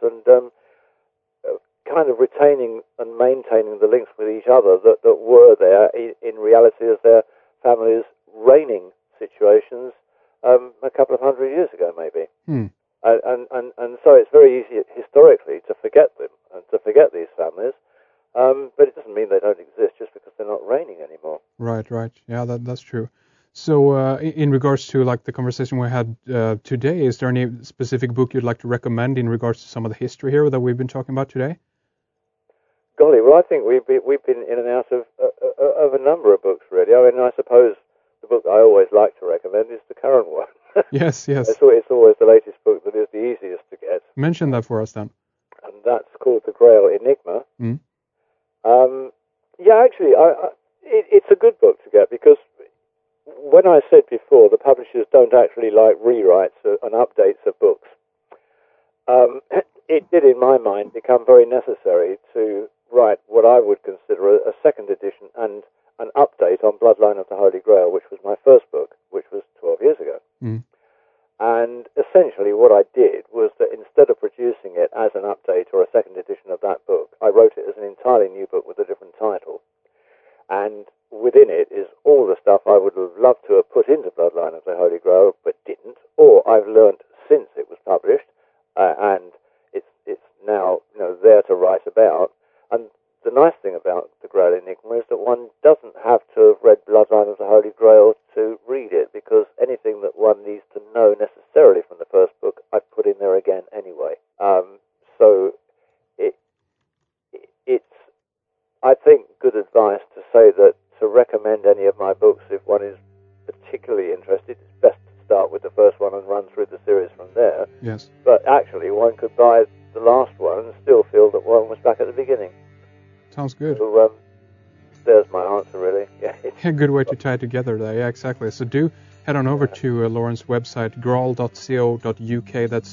kind of retaining and maintaining the links with each other that were there in reality as their families' reigning situations a couple of hundred years ago, maybe. And so it's very easy historically to forget them and to forget these families, but it doesn't mean they don't exist just because they're not reigning anymore. Right. Yeah, that's true. So in regards to like the conversation we had today, is there any specific book you'd like to recommend in regards to some of the history here that we've been talking about today? Golly, well, I think we've been in and out of a number of books, really. I mean, I suppose the book I always like to recommend is the current one. Yes. It's always the latest book that is the easiest to get. Mention that for us then. And that's called The Grail Enigma. Yeah, actually, it's a good book to get because when I said before, the publishers don't actually like rewrites and updates of books. It did, in my mind, become very necessary to write what I would consider a second edition and an update on Bloodline of the Holy Grail, which was my first book, which was 12 years ago. And essentially what I did was that instead of producing it as an update or a second edition of that book, I wrote it as an entirely new book with a different title. And within it is all the stuff I would have loved to have put into Bloodline of the Holy Grail, but didn't, or I've learned since it was published, and it's now there to write about. And the nice thing about The Grail Enigma is that one doesn't have to have read Bloodline of the Holy Grail to read it, because anything that one needs to know necessarily from the first book, I've put in there again anyway. So it's, I think, good advice to say that to recommend any of my books, if one is particularly interested, it's best to start with the first one and run through the series from there. Yes. But actually, one could buy the last one and still feel that one was back at the beginning. Sounds good. So, there's my answer, really. Yeah. A good way to tie it together there. Yeah, exactly. So do head on over to Lauren's website, graal.co.uk. That's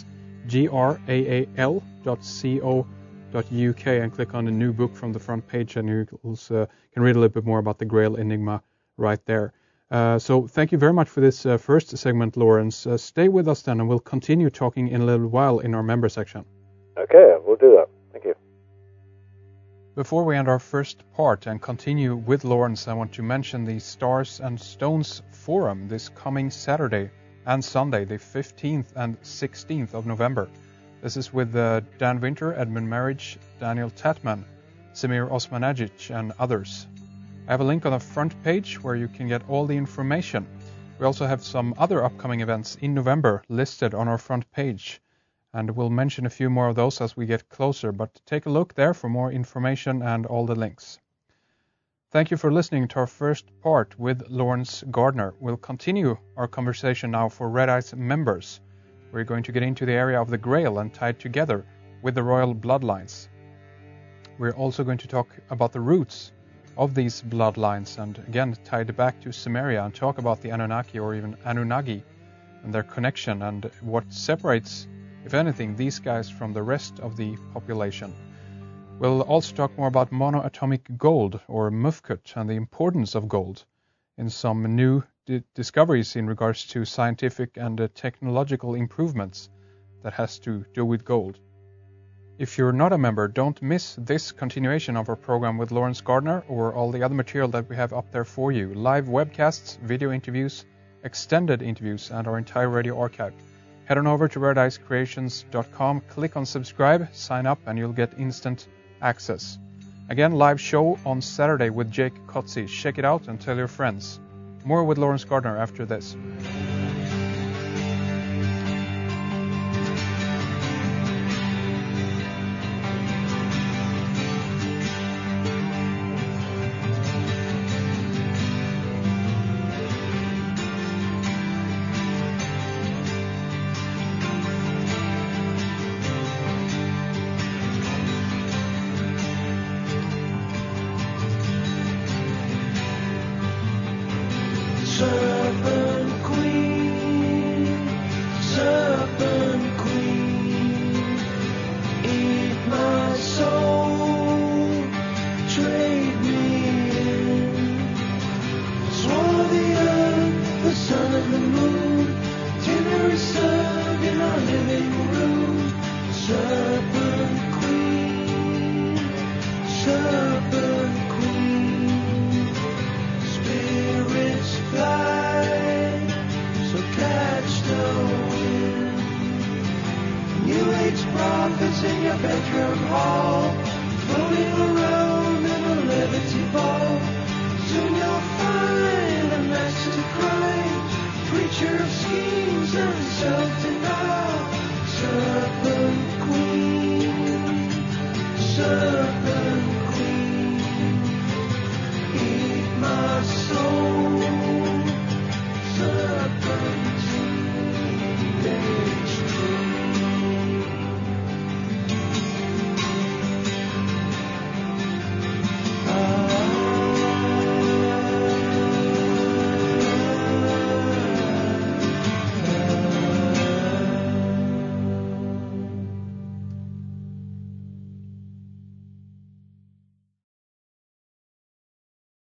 graal.co.uk, and click on the new book from the front page, and you also can read a little bit more about the Grail Enigma right there. So thank you very much for this first segment, Lawrence. Stay with us then, and we'll continue talking in a little while in our member section. Okay, we'll do that. Thank you. Before we end our first part and continue with Lawrence, I want to mention the Stars and Stones Forum this coming Saturday and Sunday, the 15th and 16th of November. This is with Dan Winter, Edmund Marriage, Daniel Tatman, Samir Osmanagic, and others. I have a link on the front page where you can get all the information. We also have some other upcoming events in November listed on our front page, and we'll mention a few more of those as we get closer, but take a look there for more information and all the links. Thank you for listening to our first part with Lawrence Gardner. We'll continue our conversation now for Red Eyes members. We're going to get into the area of the Grail and tie it together with the royal bloodlines. We're also going to talk about the roots of these bloodlines and again tie it back to Sumeria and talk about the Anunnaki or even Anunnaki and their connection and what separates, if anything, these guys from the rest of the population. We'll also talk more about monoatomic gold, or Mufkut, and the importance of gold in some new discoveries in regards to scientific and technological improvements that has to do with gold. If you're not a member, don't miss this continuation of our program with Lawrence Gardner or all the other material that we have up there for you. Live webcasts, video interviews, extended interviews, and our entire radio archive. Head on over to redeyescreations.com, click on subscribe, sign up, and you'll get instant access. Again, live show on Saturday with Jake Kotze. Check it out and tell your friends. More with Lawrence Gardner after this.